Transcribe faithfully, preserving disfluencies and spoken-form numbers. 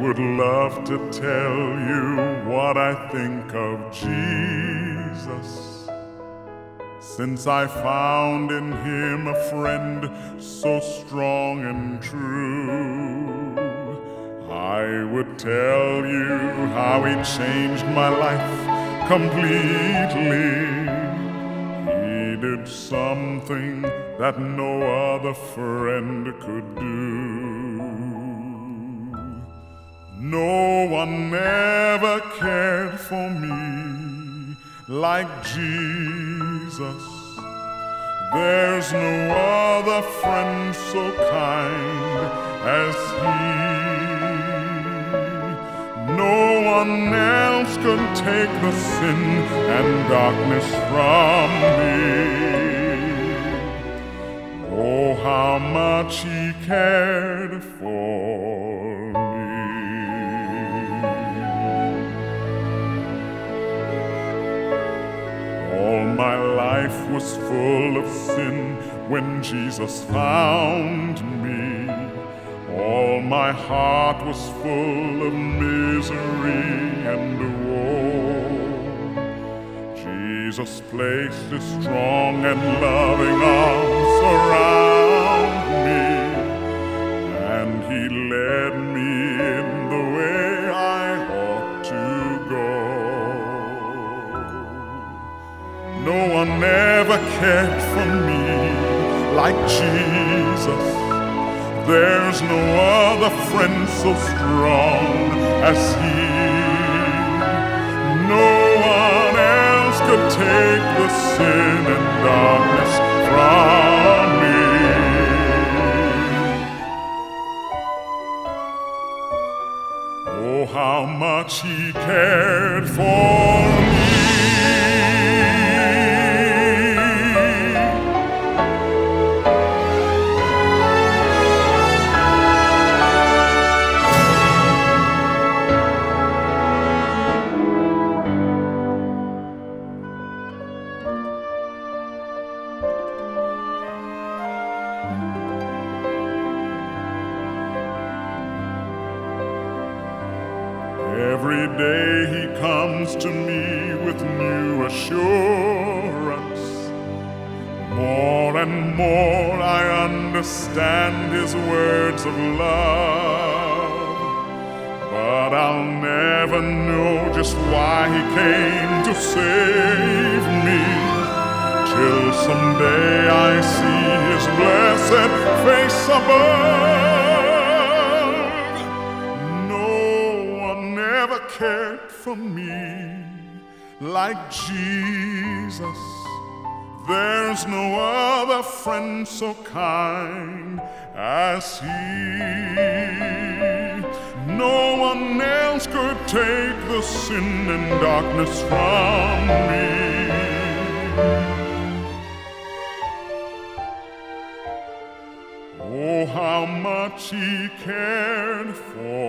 would love to tell you what I think of Jesus, since I found in him a friend so strong and true. I would tell you how he changed my life completely. He did something that no other friend could do. No one ever cared for me like Jesus. There's no other friend so kind as he. No one else could take the sin and darkness from me. Oh, how much he cared for me. All my life was full of sin when Jesus found me. All my heart was full of misery and woe. Jesus placed his strong and loving arms around me, and he led me in the way I ought to go. No one ever cared for me like Jesus. There's no other friend so strong as he. No one else could take the sin and darkness from me. Oh, how much he cared for me. Every day he comes to me with new assurance. More and more I understand his words of love. But I'll never know just why he came to save me, till someday I see his blessed face above. Cared for me like Jesus. There's no other friend so kind as he. No one else could take the sin and darkness from me. Oh, how much he cared for